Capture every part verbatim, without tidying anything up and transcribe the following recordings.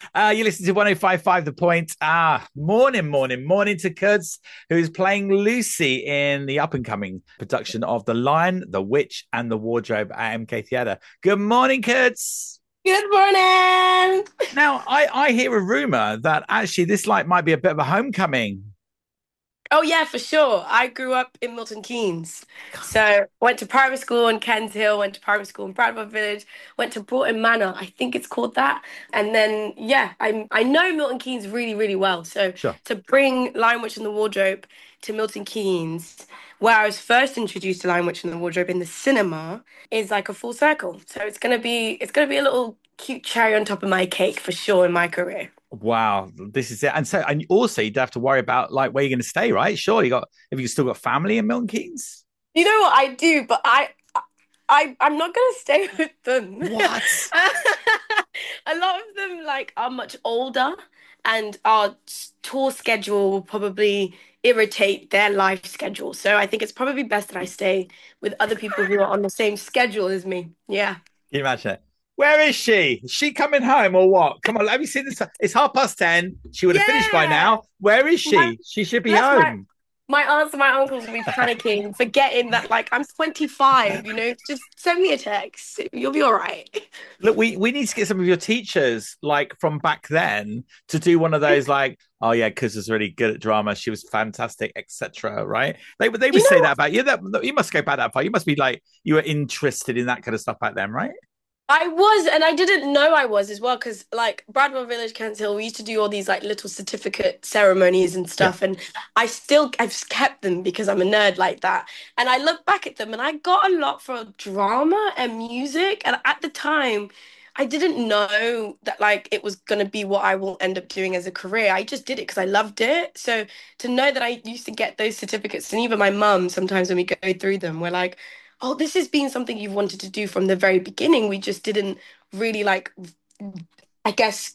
Uh, you listen to one oh five point five The Point. Ah, morning, morning, morning to Kuds, who's playing Lucy in the up and coming production of The Lion, the Witch, and the Wardrobe at M K Theatre. Good morning, Kuds. Good morning. Now, I, I hear a rumor that actually this like might be a bit of a homecoming. Oh yeah, for sure. I grew up in Milton Keynes. So went to primary school in Kens Hill, went to primary school in Bradford Village, went to Broughton Manor, I think it's called that. And then yeah, I I know Milton Keynes really, really well. So Sure. to bring Lion Witch and the Wardrobe to Milton Keynes, where I was first introduced to Lion Witch and the Wardrobe in the cinema, is like a full circle. So it's gonna be it's gonna be a little cute cherry on top of my cake for sure in my career. Wow, this is it. And so, and also, you'd have to worry about like where you're going to stay, right? Sure, you got if you still got family in Milton Keynes. You know what I do, but I I I'm not gonna stay with them. What? A lot of them like are much older and our tour schedule will probably irritate their life schedule. So I think it's probably best that I stay with other people who are on the same schedule as me. Yeah. Can you imagine it? Where is she? Is she coming home or what? Come on, have you seen this? It's half past ten. She would have finished by Yeah. now. Where is My, she? She should be bless my home. my aunts and my uncles will be panicking, forgetting that like I'm twenty-five, you know, just send me a text. You'll be all right. Look, we, we need to get some of your teachers, like from back then, to do one of those, like, oh yeah, because was really good at drama. She was fantastic, et cetera. Right? They would they would You say know, that about you. That you must go back that far. You must be like you were interested in that kind of stuff back then, right? I was, and I didn't know I was as well, because like Bradwell Village, Kent Hill, we used to do all these like little certificate ceremonies and Yeah. stuff, and I still I've kept them because I'm a nerd like that. And I look back at them, and I got a lot for drama and music, and at the time, I didn't know that like it was gonna be what I will end up doing as a career. I just did it because I loved it. So to know that I used to get those certificates, and even my mum, sometimes when we go through them, we're like, oh, this has been something you've wanted to do from the very beginning. We just didn't really like, I guess,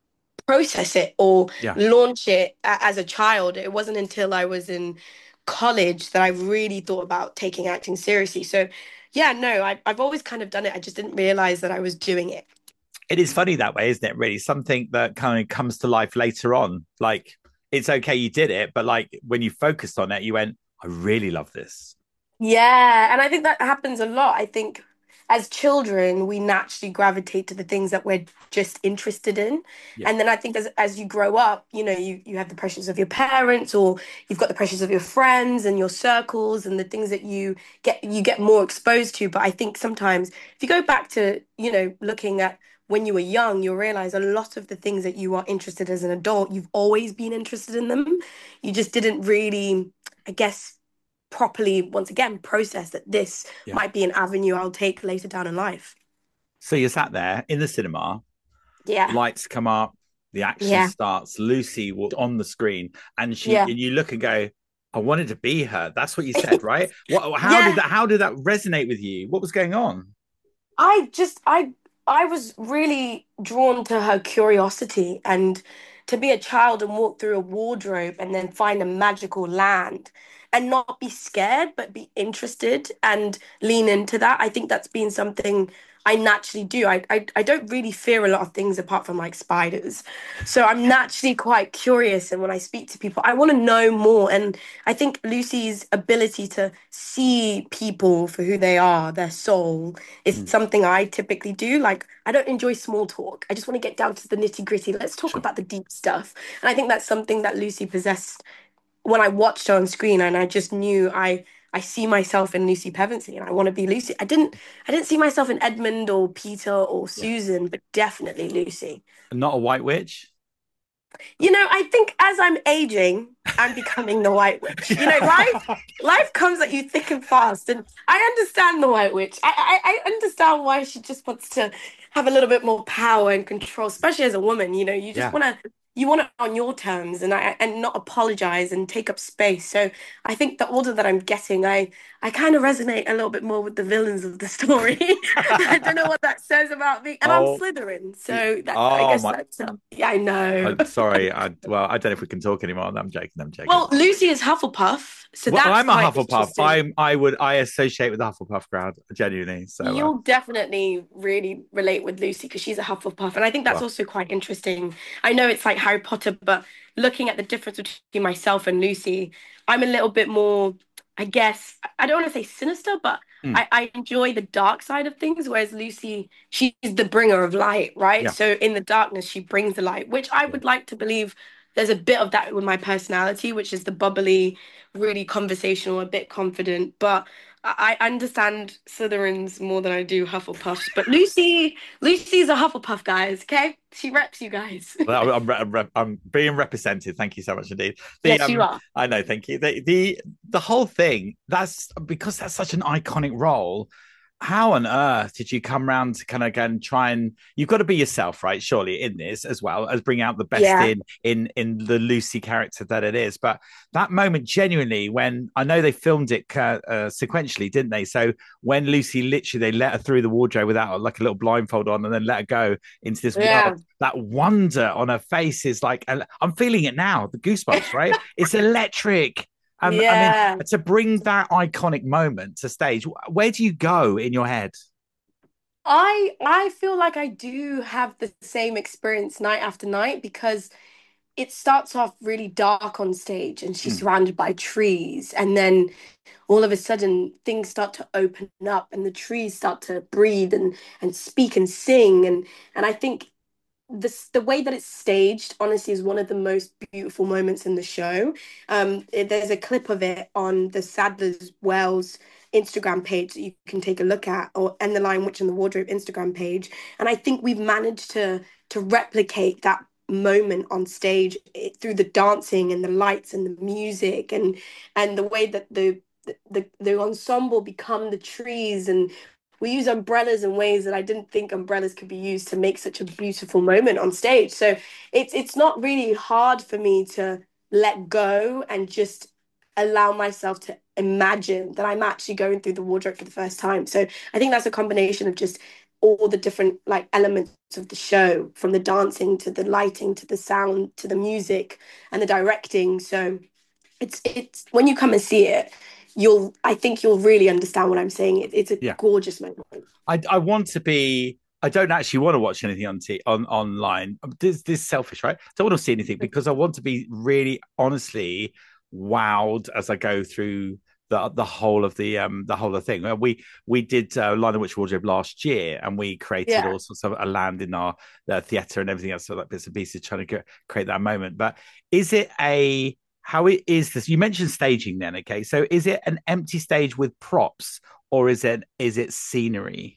process it or Yeah. launch it a- as a child. It wasn't until I was in college that I really thought about taking acting seriously. So, yeah, no, I, I've always kind of done it. I just didn't realize that I was doing it. It is funny that way, isn't it? Really, something that kind of comes to life later on. Like it's okay, you did it, but like when you focused on it, you went, I really love this. Yeah, and I think that happens a lot. I think as children, we naturally gravitate to the things that we're just interested in. Yeah. And then I think as as you grow up, you know, you you have the pressures of your parents or you've got the pressures of your friends and your circles and the things that you get you get more exposed to. But I think sometimes if you go back to, you know, looking at when you were young, you'll realize a lot of the things that you are interested as an adult, you've always been interested in them. You just didn't really, I guess properly once again process that this Yeah. might be an avenue I'll take later down in life. So you're sat there in the cinema, Yeah. lights come up, the action Yeah. starts, Lucy on the screen, and she Yeah. and you look and go, I wanted to be her. That's what you said, right? What how did Yeah. that how did that resonate with you? What was going on? I just I I was really drawn to her curiosity and to be a child and walk through a wardrobe and then find a magical land and not be scared but be interested and lean into that. I think that's been something I naturally do. I, I I don't really fear a lot of things apart from like spiders. So I'm naturally quite curious and when I speak to people, I want to know more. And I think Lucy's ability to see people for who they are, their soul, is Mm, something I typically do. Like, I don't enjoy small talk. I just want to get down to the nitty gritty. Let's talk sure. about the deep stuff. And I think that's something that Lucy possessed when I watched her on screen, and I just knew I I see myself in Lucy Pevensey, and I want to be Lucy. I didn't I didn't see myself in Edmund or Peter or Yeah. Susan, but definitely Lucy. Not a white witch. You know, I think as I'm aging, I'm becoming the White Witch. You know, life Yeah. life comes at you thick and fast, and I understand the White Witch. I, I I understand why she just wants to have a little bit more power and control, especially as a woman. You know, you just Yeah. want to. you want it on your terms and I and not apologize and take up space. So I think the older that I'm getting, I I kind of resonate a little bit more with the villains of the story. I don't know what that says about me, and I'm Oh, Slytherin, y- so that I oh guess my! that's um, yeah, I know. I'm sorry. I well, I don't know if we can talk anymore. I'm joking. I'm joking. Well, Lucy is Hufflepuff, so Well, that's I'm a quite Hufflepuff. interesting. I'm I would I associate with the Hufflepuff crowd genuinely. So uh, You'll definitely really relate with Lucy because she's a Hufflepuff, and I think that's well, also quite interesting. I know it's like Harry Potter, but looking at the difference between myself and Lucy, I'm a little bit more, I guess, I don't want to say sinister, but mm, I, I enjoy the dark side of things, whereas Lucy, she's the bringer of light, right? yeah, So in the darkness, she brings the light, which I yeah. would like to believe there's a bit of that with my personality, which is the bubbly, really conversational, a bit confident, but. I I understand Slytherins more than I do Hufflepuffs, but Lucy, Lucy's a Hufflepuff, guys. Okay, she reps you guys. Well, I'm, I'm, I'm I'm being represented. Thank you so much indeed. The Yes, you um, are. I know. Thank you. The the the whole thing. That's because that's such an iconic role. How on earth did you come around to kind of again try and you've got to be yourself, right? Surely in this as well as bring out the best Yeah, in in in the Lucy character that it is. But that moment, genuinely, when I know they filmed it uh, uh, sequentially, didn't they? So when Lucy literally they let her through the wardrobe without like a little blindfold on, and then let her go into this world. yeah, That wonder on her face is like I'm feeling it now. The goosebumps, right? It's electric. Um, I mean, yeah. to bring that iconic moment to stage, where do you go in your head? I I feel like I do have the same experience night after night because it starts off really dark on stage and she's Mm, surrounded by trees, and then all of a sudden things start to open up and the trees start to breathe and and speak and sing, and and I think this the way that it's staged honestly is one of the most beautiful moments in the show. Um it- there's a clip of it on the Sadler's Wells Instagram page that you can take a look at, or and the Lion Witch and the Wardrobe Instagram page, and I think we've managed to to replicate that moment on stage it, through the dancing and the lights and the music, and and the way that the the the ensemble become the trees, and we use umbrellas in ways that I didn't think umbrellas could be used to make such a beautiful moment on stage. So it's it's not really hard for me to let go and just allow myself to imagine that I'm actually going through the wardrobe for the first time. So I think that's a combination of just all the different like elements of the show, from the dancing to the lighting to the sound to the music and the directing. So it's it's when you come and see it, you'll I think you'll really understand what I'm saying. It, it's a yeah, gorgeous moment. I I want to be. I don't actually want to watch anything on t- on online. This this is selfish, right? I don't want to see anything because I want to be really honestly wowed as I go through the the whole of the um the whole of the thing. Uh, We we did uh, Lion and Witch Wardrobe last year, and we created Yeah. all sorts of a land in our uh, theatre and everything else, so like bits and pieces, trying to get, create that moment. But is it a how it is this? You mentioned staging, then, okay? So is it an empty stage with props, or is it is it scenery?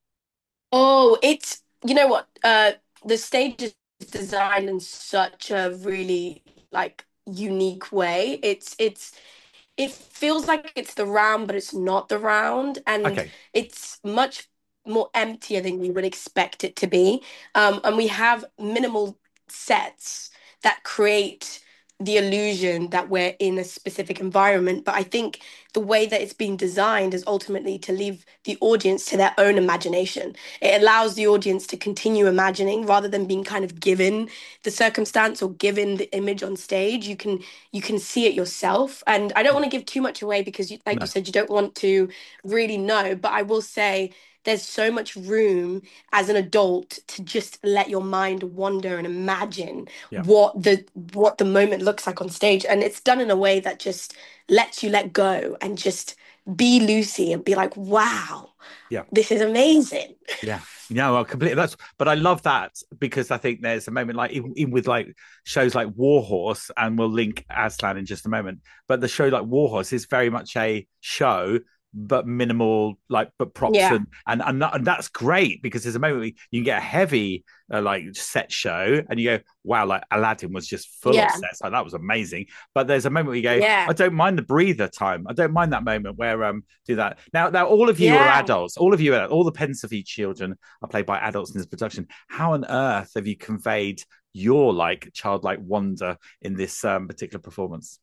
Oh, it's you know what? Uh, the stage is designed in such a really like unique way. It's it's it feels like it's the round, but it's not the round, and Okay, it's much more emptier than you would expect it to be. Um, and we have minimal sets that create the illusion that we're in a specific environment. But I think the way that it's been designed is ultimately to leave the audience to their own imagination. It allows the audience to continue imagining rather than being kind of given the circumstance or given the image on stage. You can you can see it yourself. And I don't want to give too much away because, you, like you no, said, you don't want to really know. But I will say there's so much room as an adult to just let your mind wander and imagine yeah, what the what the moment looks like on stage. And it's done in a way that just lets you let go and just be Lucy and be like, wow, yeah. this is amazing. Yeah, no, well, completely. That's, but I love that because I think there's a moment like even, even with like shows like Warhorse, and we'll link Aslan in just a moment. But the show like Warhorse is very much a show but minimal, like, but props Yeah. and and and, and that's great because there's a moment where you can get a heavy uh, like set show and you go, wow, like Aladdin was just full of Yeah. sets, like that was amazing. But there's a moment where you go, I Yeah. don't mind the breather time. I don't mind that moment where um do that. Now, now all of you are Yeah. adults. All of you, are, all the Pensive children are played by adults in this production. How on earth have you conveyed your like childlike wonder in this um, particular performance?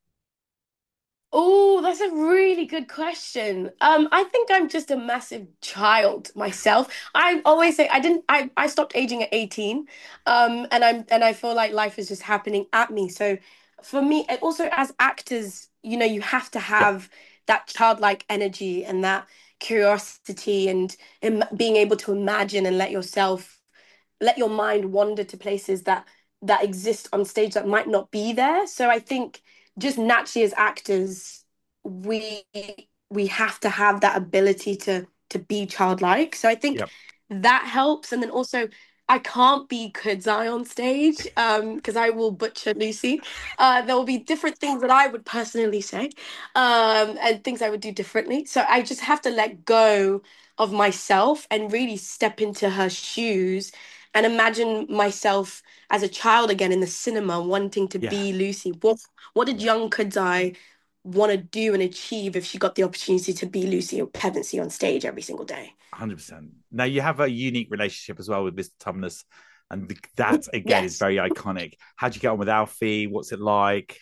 Oh, that's a really good question. Um, I think I'm just a massive child myself. I always say I didn't I, I stopped aging at eighteen. Um, and I'm and I feel like life is just happening at me. So for me, and also as actors, you know, you have to Yeah, have that childlike energy and that curiosity and Im being able to imagine and let yourself let your mind wander to places that that exist on stage that might not be there. So I think just naturally as actors, we we have to have that ability to to be childlike. So I think yeah, that helps. And then also I can't be Kudzai on stage um because I will butcher Lucy. Uh there will be different things that I would personally say um and things I would do differently. So I just have to let go of myself and really step into her shoes and imagine myself as a child again in the cinema wanting to yeah, be Lucy. What what did yeah. young Kudzai want to do and achieve if she got the opportunity to be Lucy or Pevensey on stage every single day? one hundred percent. Now you have a unique relationship as well with mister Tumnus, and that again is Yes. very iconic. How do you get on with Alfie? What's it like?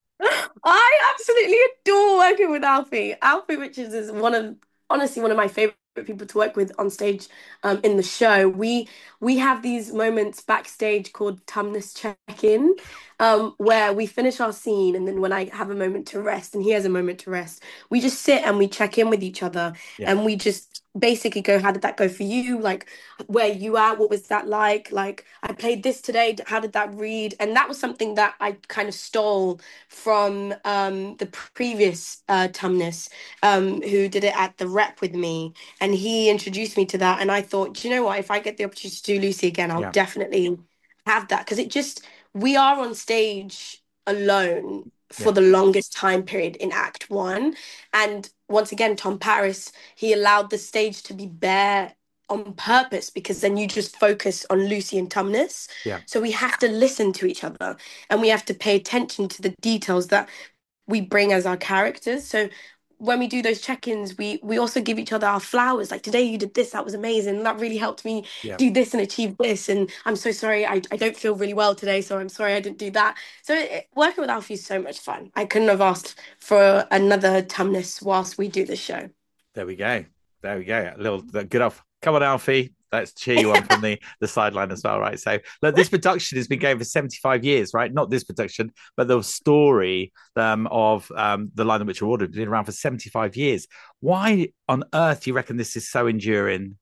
I absolutely adore working with Alfie. Alfie Richards is one of honestly one of my favorite people to work with on stage um, in the show. We we have these moments backstage called Tumnus check-in, um, where we finish our scene and then when I have a moment to rest and he has a moment to rest, we just sit and we check in with each other Yeah, and we just basically go, how did that go for you? Like where you at? What was that like? Like I played this today. How did that read? And that was something that I kind of stole from um, the previous uh, Tumnus, um, who did it at the rep with me, and he introduced me to that. And I thought, do you know what? If I get the opportunity to do Lucy again, I'll yeah, definitely have that because it just we are on stage alone for yeah, the longest time period in Act One, and once again, Tom Paris he allowed the stage to be bare on purpose because then you just focus on Lucy and Tumnus. yeah. So we have to listen to each other and we have to pay attention to the details that we bring as our characters. So when we do those check-ins, we we also give each other our flowers. Like today you did this, that was amazing. That really helped me Yeah. do this and achieve this. And I'm so sorry, I, I don't feel really well today, so I'm sorry I didn't do that. So it, working with Alfie is so much fun. I couldn't have asked for another Tumnus whilst we do the show. There we go. There we go. A little good off. Come on, Alfie. Let's cheer you on from the, the sideline as well, right? So, look, this production has been going for seventy-five years, right? Not this production, but the story um, of um, The Line in Which You're Ordered has been around for seventy-five years. Why on earth do you reckon this is so enduring?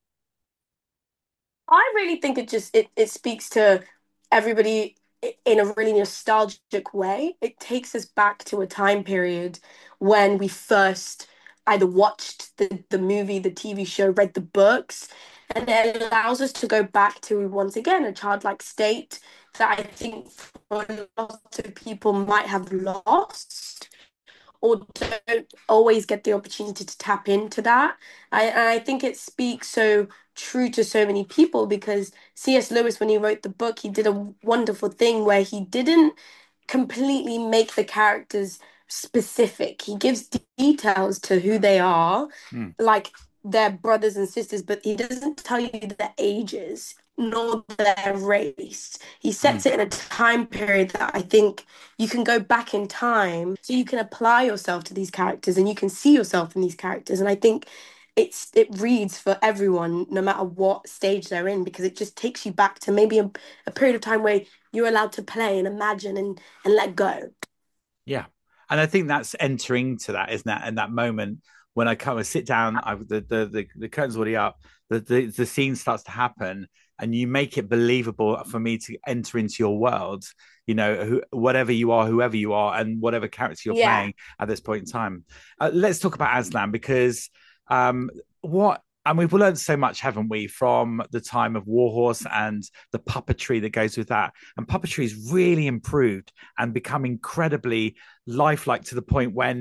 I really think it just it, it speaks to everybody in a really nostalgic way. It takes us back to a time period when we first either watched the, the movie, the T V show, read the books, and it allows us to go back to once again a childlike state that I think for a lot of people might have lost or don't always get the opportunity to tap into that. I, and I think it speaks so true to so many people because C S. Lewis, when he wrote the book, he did a wonderful thing where he didn't completely make the characters specific. He gives details to who they are, Hmm. like their brothers and sisters, but he doesn't tell you their ages nor their race. He Hmm. sets it in a time period that I think you can go back in time so you can apply yourself to these characters and you can see yourself in these characters. And I think it's it reads for everyone no matter what stage they're in because it just takes you back to maybe a, a period of time where you're allowed to play and imagine and and let go. Yeah. And I think that's entering to that, isn't that? In that moment when I come and sit down, I, the, the the the curtain's already up, the, the the scene starts to happen, and you make it believable for me to enter into your world. You know, who, whatever you are, whoever you are, and whatever character you're Yeah. playing at this point in time. Uh, let's talk about Aslan because um, what and we've learned so much, haven't we, from the time of Warhorse and the puppetry that goes with that. And puppetry has really improved and become incredibly lifelike to the point when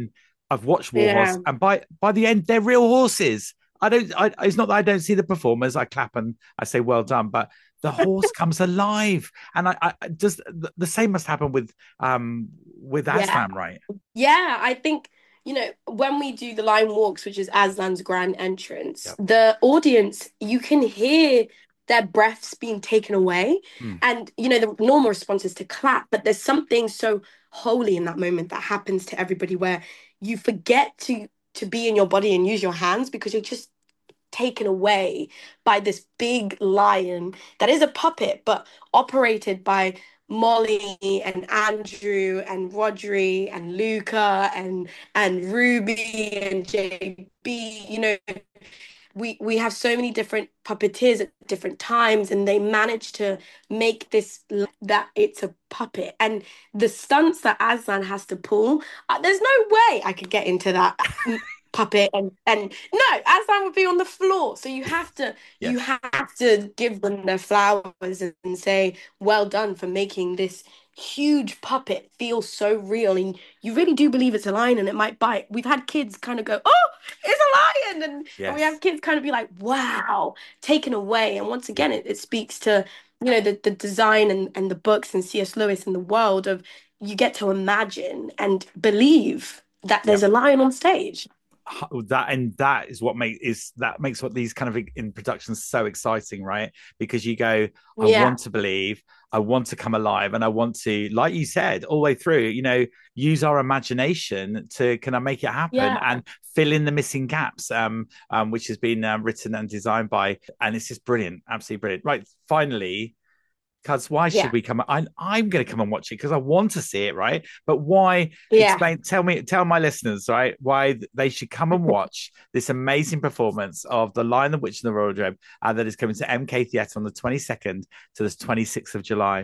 I've watched Warhorse, Yeah. and by by the end, they're real horses. I don't. I, it's not that I don't see the performers. I clap and I say well done, but the horse comes alive, and I, I just the, the same must happen with um with Yeah. Aslan, right? Yeah, I think, you know, when we do the Lion Walks, which is Aslan's grand entrance, Yep. the audience, you can hear their breaths being taken away. Mm. And, you know, the normal response is to clap, but there's something so holy in that moment that happens to everybody where you forget to to be in your body and use your hands because you're just taken away by this big lion that is a puppet, but operated by Molly and Andrew and Rodri and Luca and and Ruby and J B. You know, we we have so many different puppeteers at different times, and they manage to make this that it's a puppet. And the stunts that Aslan has to pull, uh, there's no way I could get into that puppet, and and no, Aslan would be on the floor. So you have to you Yes. have to give them their flowers and say well done for making this huge puppet feel so real, and you really do believe it's a lion and it might bite. We've had kids kind of go, oh, it's a lion, and and we Yes. have kids kind of be like, wow, taken away. And once again, it, it speaks to, you know, the, the design and, and the books and C S Lewis and the world of, you get to imagine and believe that Yeah. there's a lion on stage. That and that is what makes is that makes what these kind of in productions so exciting, right? Because you go, I Yeah, want to believe, I want to come alive, and I want to, like you said, all the way through, you know, use our imagination to kind of make it happen yeah, and fill in the missing gaps, um, um, which has been um, written and designed by, and it's just brilliant, absolutely brilliant. Right, finally, because why should yeah, we come? I, I'm going to come and watch it because I want to see it, right? But why? yeah. Explain. Tell me. Tell my listeners, right? Why they should come and watch this amazing performance of The Lion, the Witch, and the Wardrobe, uh, that is coming to M K Theatre on the twenty-second to the twenty-sixth of July.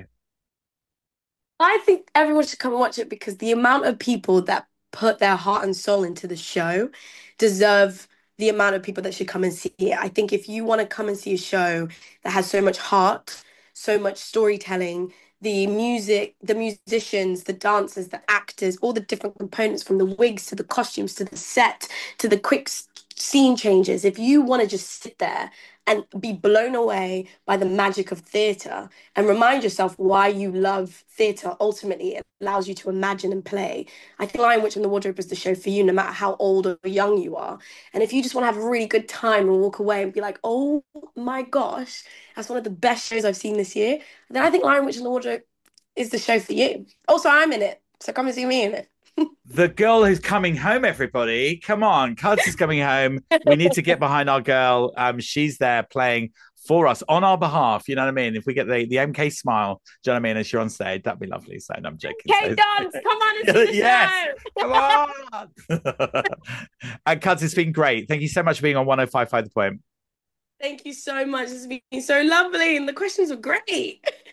I think everyone should come and watch it because the amount of people that put their heart and soul into the show deserve the amount of people that should come and see it. I think if you want to come and see a show that has so much heart, so much storytelling, the music, the musicians, the dancers, the actors, all the different components from the wigs to the costumes to the set to the quick s- scene changes, if you want to just sit there and be blown away by the magic of theatre and remind yourself why you love theatre. Ultimately, it allows you to imagine and play. I think Lion, Witch, and the Wardrobe is the show for you, no matter how old or young you are. And if you just want to have a really good time and walk away and be like, oh my gosh, that's one of the best shows I've seen this year, then I think Lion, Witch, and the Wardrobe is the show for you. Also, I'm in it, so come and see me in it. The girl who's coming home, everybody. Come on, Cuds is coming home. We need to get behind our girl. Um, she's there playing for us on our behalf. You know what I mean? If we get the, the M K smile, do you know what I mean? As you're on stage, that'd be lovely. So no, I'm joking. Okay, So dance, come on and see the yes, show. come on. And Cuds, it's been great. Thank you so much for being on one oh five point five The Point. Thank you so much. This has been so lovely, and the questions were great.